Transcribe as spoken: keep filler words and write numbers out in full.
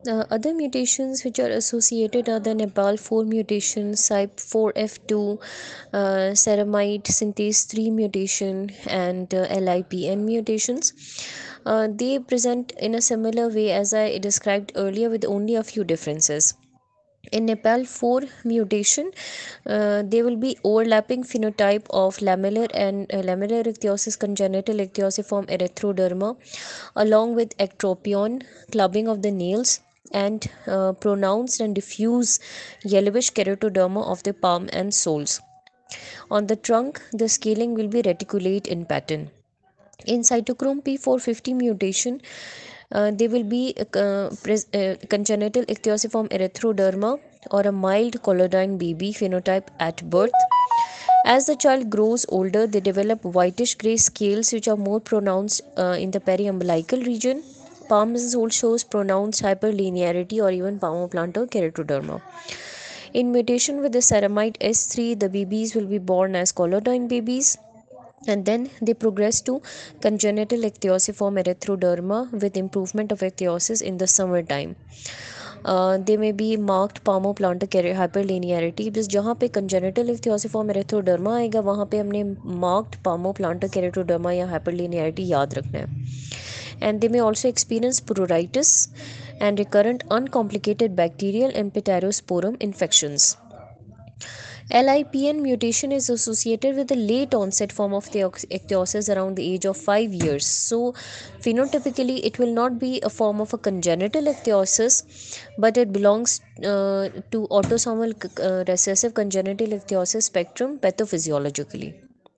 Uh, other mutations which are associated are the Nepal four mutation, C Y P four F two, uh, ceramide synthase three mutation, and uh, L I P N mutations. Uh, they present in a similar way as I described earlier, with only a few differences. In Nepal four mutation, uh, there will be overlapping phenotype of lamellar and uh, lamellar ichthyosis, congenital ichthyosiform erythroderma, along with ectropion, clubbing of the nails, and uh, pronounced and diffuse yellowish keratoderma of the palm and soles. On the trunk, the scaling will be reticulate in pattern. In cytochrome P four fifty mutation, uh, there will be uh, pres- uh, congenital ichthyosiform erythroderma or a mild collodine baby phenotype at birth. As the child grows older, they develop whitish gray scales which are more pronounced uh, in the periumbilical region. Palm and sole shows pronounced hyperlinearity or even palmoplantar keratoderma. In mutation with the ceramide S three, the babies will be born as collodine babies, and then they progress to congenital ichthyosiform erythroderma with improvement of ichthyosis in the summertime. Uh, they may be marked palmoplantar hyperlinearity, बस जहाँ पे congenital ichthyosiform erythroderma आएगा वहाँ पे हमने marked palmoplantar keratoderma या hyperlinearity याद रखना है. And they may also experience pruritus and recurrent uncomplicated bacterial and Pityrosporum infections. L I P N mutation is associated with a late onset form of the ichthyosis around the age of five years. So, phenotypically, it will not be a form of a congenital ichthyosis, but it belongs uh, to autosomal uh, recessive congenital ichthyosis spectrum pathophysiologically.